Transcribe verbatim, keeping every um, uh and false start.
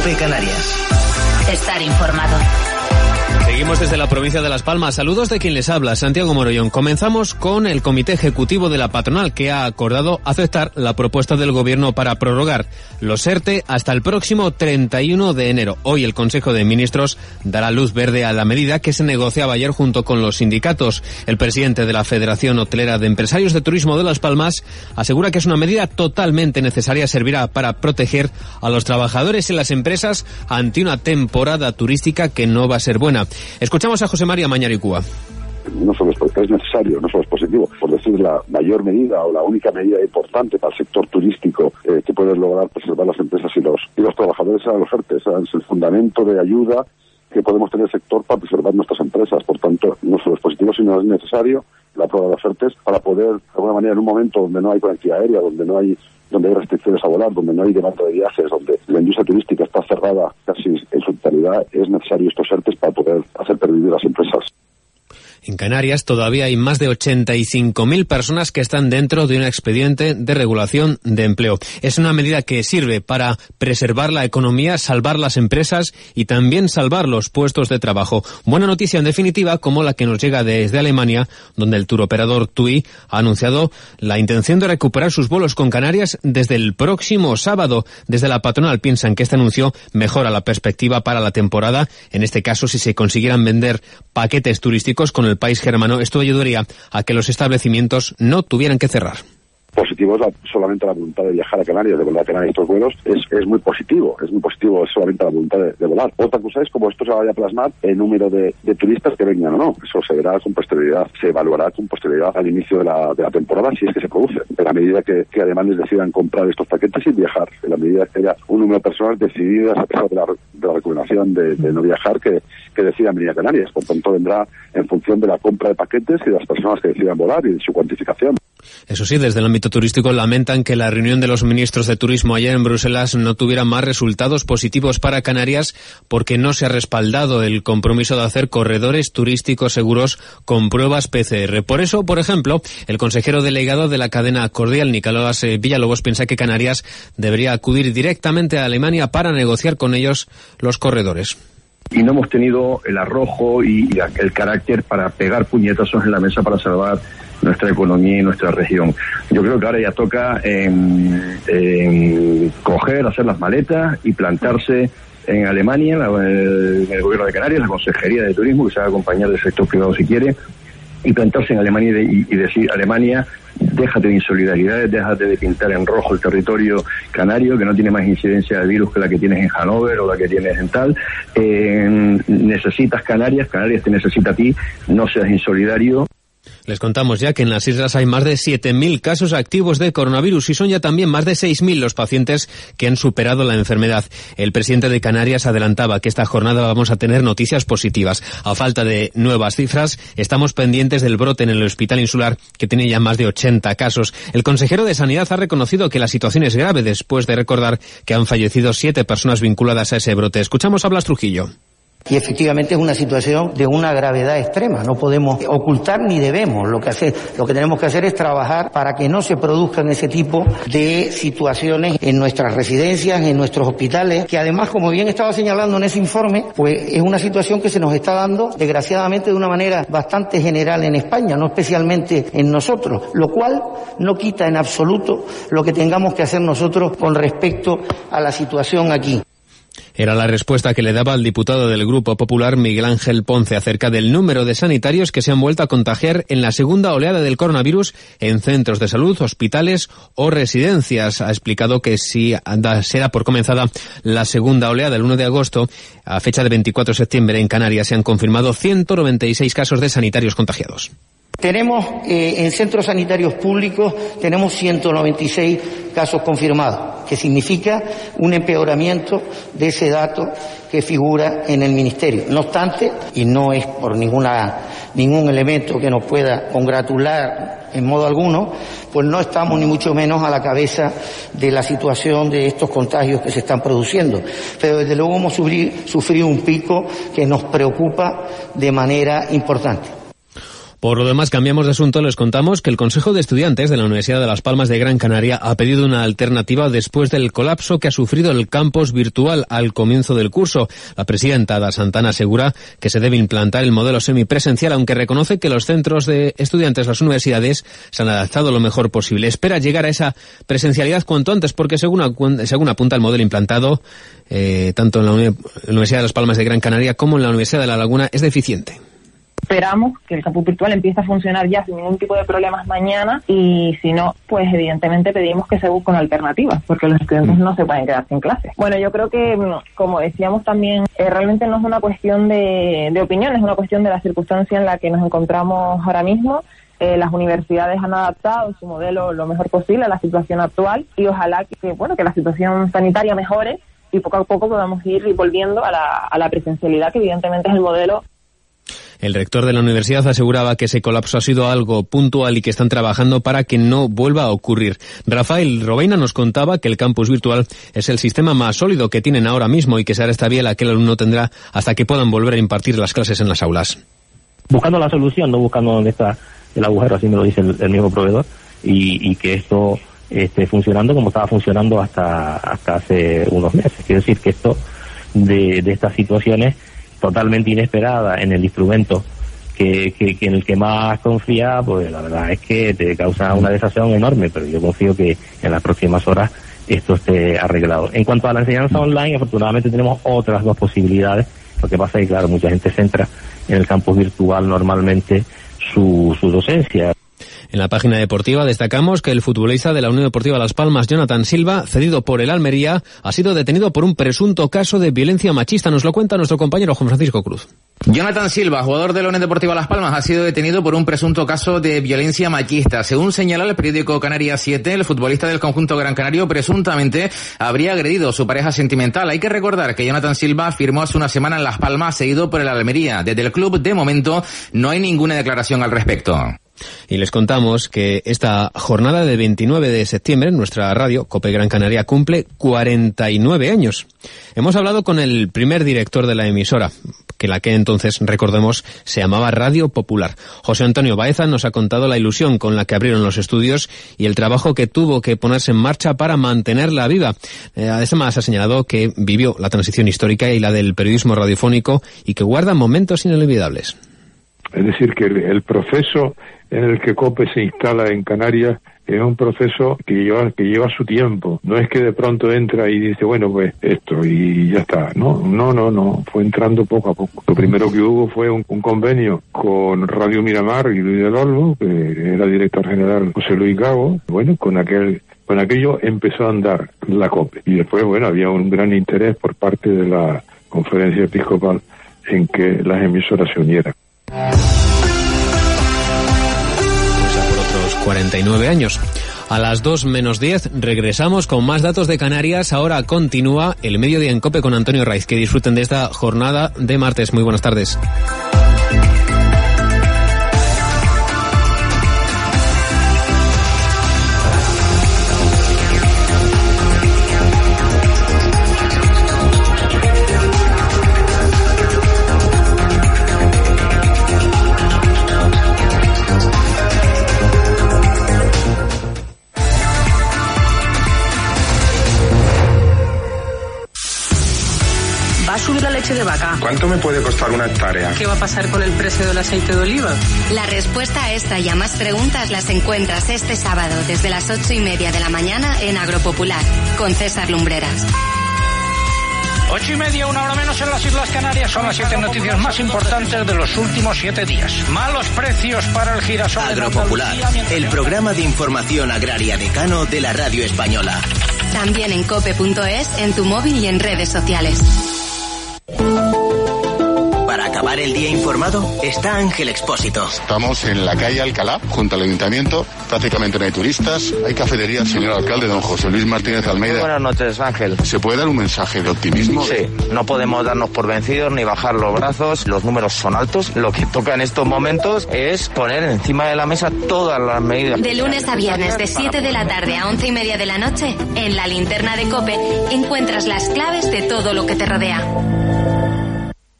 COPE Canarias. Estar informado. Seguimos desde la provincia de Las Palmas. Saludos de quien les habla, Santiago Morollón. Comenzamos con el Comité Ejecutivo de la Patronal, que ha acordado aceptar la propuesta del Gobierno para prorrogar los ERTE hasta el próximo treinta y uno de enero. Hoy el Consejo de Ministros dará luz verde a la medida que se negociaba ayer junto con los sindicatos. El presidente de la Federación Hotelera de Empresarios de Turismo de Las Palmas asegura que es una medida totalmente necesaria, servirá para proteger a los trabajadores y las empresas ante una temporada turística que no va a ser buena. Escuchamos a José María Mañaricúa. No solo es, es necesario, no solo es positivo, por decir la mayor medida o la única medida importante para el sector turístico eh, que puede lograr preservar las empresas y los y los trabajadores a los ERTE. Es el fundamento de ayuda que podemos tener el sector para preservar nuestras empresas. Por tanto, no solo es positivo, sino es necesario la prueba de los ERTE para poder, de alguna manera, en un momento donde no hay conectividad aérea, donde no hay donde hay restricciones a volar, donde no hay demanda de viajes, donde la industria turística está cerrada casi en su totalidad, es necesario estos ERTE para poder hacer pervivir las empresas. En Canarias todavía hay más de ochenta y cinco mil personas que están dentro de un expediente de regulación de empleo. Es una medida que sirve para preservar la economía, salvar las empresas y también salvar los puestos de trabajo. Buena noticia en definitiva, como la que nos llega desde Alemania, donde el turoperador TUI ha anunciado la intención de recuperar sus vuelos con Canarias desde el próximo sábado. Desde la patronal piensan que este anuncio mejora la perspectiva para la temporada. En este caso, si se consiguieran vender paquetes turísticos con el país germano, esto ayudaría a que los establecimientos no tuvieran que cerrar. Positivo es la, solamente la voluntad de viajar a Canarias, de volar a Canarias estos vuelos, es, es muy positivo, es muy positivo, es solamente la voluntad de, de volar. Otra cosa es cómo esto se vaya a plasmar el número de, de turistas que vengan o no. Eso se verá con posterioridad, se evaluará con posterioridad al inicio de la, de la temporada, si es que se produce. En la medida que, que alemanes decidan comprar estos paquetes y viajar, en la medida que haya un número de personas decididas, a pesar de la, de la recomendación de, de no viajar, que, que decidan venir a Canarias. Por tanto, vendrá en función de la compra de paquetes y de las personas que decidan volar y de su cuantificación. Eso sí, desde el ámbito turístico lamentan que la reunión de los ministros de turismo ayer en Bruselas no tuviera más resultados positivos para Canarias porque no se ha respaldado el compromiso de hacer corredores turísticos seguros con pruebas P C R. Por eso, por ejemplo, el consejero delegado de la cadena Cordial, Nicolás Villalobos, piensa que Canarias debería acudir directamente a Alemania para negociar con ellos los corredores. Y no hemos tenido el arrojo y el carácter para pegar puñetazos en la mesa para salvar nuestra economía y nuestra región. Yo creo que ahora ya toca eh, eh, coger, hacer las maletas y plantarse en Alemania, en, la, en el gobierno de Canarias, la Consejería de Turismo, que se va a acompañar del sector privado si quiere, y plantarse en Alemania y, de, y, y decir, Alemania, déjate de insolidaridades, déjate de pintar en rojo el territorio canario, que no tiene más incidencia de virus que la que tienes en Hannover o la que tienes en tal. Eh, necesitas Canarias, Canarias te necesita a ti, no seas insolidario. Les contamos ya que en las islas hay más de siete mil casos activos de coronavirus y son ya también más de seis mil los pacientes que han superado la enfermedad. El presidente de Canarias adelantaba que esta jornada vamos a tener noticias positivas. A falta de nuevas cifras, estamos pendientes del brote en el Hospital Insular, que tiene ya más de ochenta casos. El consejero de Sanidad ha reconocido que la situación es grave después de recordar que han fallecido siete personas vinculadas a ese brote. Escuchamos a Blas Trujillo. Y efectivamente es una situación de una gravedad extrema. No podemos ocultar ni debemos. Lo que hacer, lo que tenemos que hacer es trabajar para que no se produzcan ese tipo de situaciones en nuestras residencias, en nuestros hospitales, que además, como bien estaba señalando en ese informe, pues es una situación que se nos está dando, desgraciadamente, de una manera bastante general en España, no especialmente en nosotros, lo cual no quita en absoluto lo que tengamos que hacer nosotros con respecto a la situación aquí. Era la respuesta que le daba el diputado del Grupo Popular, Miguel Ángel Ponce, acerca del número de sanitarios que se han vuelto a contagiar en la segunda oleada del coronavirus en centros de salud, hospitales o residencias. Ha explicado que si será por comenzada la segunda oleada el uno de agosto, a fecha de veinticuatro de septiembre en Canarias se han confirmado ciento noventa y seis casos de sanitarios contagiados. Tenemos eh, en centros sanitarios públicos tenemos ciento noventa y seis casos confirmados, que significa un empeoramiento de ese dato que figura en el Ministerio. No obstante, y no es por ninguna ningún elemento que nos pueda congratular en modo alguno, pues no estamos ni mucho menos a la cabeza de la situación de estos contagios que se están produciendo. Pero desde luego hemos sufrido un pico que nos preocupa de manera importante. Por lo demás, cambiamos de asunto. Les contamos que el Consejo de Estudiantes de la Universidad de Las Palmas de Gran Canaria ha pedido una alternativa después del colapso que ha sufrido el campus virtual al comienzo del curso. La presidenta Ada Santana asegura que se debe implantar el modelo semipresencial, aunque reconoce que los centros de estudiantes, las universidades, se han adaptado lo mejor posible. Espera llegar a esa presencialidad cuanto antes, porque según, según apunta el modelo implantado, eh, tanto en la Universidad de Las Palmas de Gran Canaria como en la Universidad de La Laguna, es deficiente. Esperamos que el campus virtual empiece a funcionar ya sin ningún tipo de problemas mañana, y si no, pues evidentemente pedimos que se busquen alternativas, porque los estudiantes no se pueden quedar sin clases. Bueno, yo creo que, como decíamos también, eh, realmente no es una cuestión de, de opinión, es una cuestión de la circunstancia en la que nos encontramos ahora mismo. Eh, las universidades han adaptado su modelo lo mejor posible a la situación actual, y ojalá que, bueno, que la situación sanitaria mejore y poco a poco podamos ir volviendo a la, a la presencialidad, que evidentemente es el modelo. El rector de la universidad aseguraba que ese colapso ha sido algo puntual y que están trabajando para que no vuelva a ocurrir. Rafael Robeina nos contaba que el campus virtual es el sistema más sólido que tienen ahora mismo y que será esta vía la que el alumno tendrá hasta que puedan volver a impartir las clases en las aulas. Buscando la solución, no buscando dónde está el agujero, así me lo dice el, el mismo proveedor, y, y que esto esté funcionando como estaba funcionando hasta hasta hace unos meses. Quiero decir que esto de, de estas situaciones totalmente inesperada en el instrumento que, que, que en el que más confía, pues la verdad es que te causa una desazón enorme, pero yo confío que en las próximas horas esto esté arreglado. En cuanto a la enseñanza online, afortunadamente tenemos otras dos posibilidades. Lo que pasa es que, claro, mucha gente centra en el campus virtual normalmente su, su docencia. En la página deportiva destacamos que el futbolista de la Unión Deportiva Las Palmas, Jonathan Silva, cedido por el Almería, ha sido detenido por un presunto caso de violencia machista. Nos lo cuenta nuestro compañero Juan Francisco Cruz. Jonathan Silva, jugador de la Unión Deportiva Las Palmas, ha sido detenido por un presunto caso de violencia machista. Según señala el periódico Canarias siete, el futbolista del conjunto gran canario presuntamente habría agredido a su pareja sentimental. Hay que recordar que Jonathan Silva firmó hace una semana en Las Palmas, seguido por el Almería. Desde el club, de momento, no hay ninguna declaración al respecto. Y les contamos que esta jornada de veintinueve de septiembre en nuestra radio, COPE Gran Canaria, cumple cuarenta y nueve años. Hemos hablado con el primer director de la emisora, que la que entonces, recordemos, se llamaba Radio Popular. José Antonio Baeza nos ha contado la ilusión con la que abrieron los estudios y el trabajo que tuvo que ponerse en marcha para mantenerla viva. Eh, además ha señalado que vivió la transición histórica y la del periodismo radiofónico y que guarda momentos inolvidables. Es decir, que el, el proceso en el que COPE se instala en Canarias es un proceso que lleva que lleva su tiempo. No es que de pronto entra y dice, bueno, pues esto y ya está. No, no, no, no. Fue entrando poco a poco. Lo primero que hubo fue un, un convenio con Radio Miramar y Luis del Olmo, que era director general José Luis Gago. Bueno, con aquel con aquello empezó a andar la COPE. Y después, bueno, había un gran interés por parte de la Conferencia Episcopal en que las emisoras se unieran. cuarenta y nueve años. A las dos menos diez regresamos con más datos de Canarias. Ahora continúa el Mediodía en COPE con Antonio Raiz. Que disfruten de esta jornada de martes. Muy buenas tardes. De vaca. ¿Cuánto me puede costar una hectárea? ¿Qué va a pasar con el precio del aceite de oliva? La respuesta a esta y a más preguntas las encuentras este sábado desde las ocho y media de la mañana en Agropopular con César Lumbreras. Ocho y media, una hora menos en las Islas Canarias. Son las siete noticias más importantes de los últimos siete días. Malos precios para el girasol. Agropopular, el programa de información agraria decano de la radio española. También en cope punto es, en tu móvil y en redes sociales. Para acabar el día informado está Ángel Expósito. Estamos en la calle Alcalá, junto al ayuntamiento. Prácticamente no hay turistas. Hay cafetería, señor alcalde, don José Luis Martínez Almeida. Muy buenas noches, Ángel. ¿Se puede dar un mensaje de optimismo? Sí, no podemos darnos por vencidos ni bajar los brazos. Los números son altos. Lo que toca en estos momentos es poner encima de la mesa todas las medidas. De lunes a viernes, de siete de la tarde a once y media de la noche, en la linterna de COPE, encuentras las claves de todo lo que te rodea.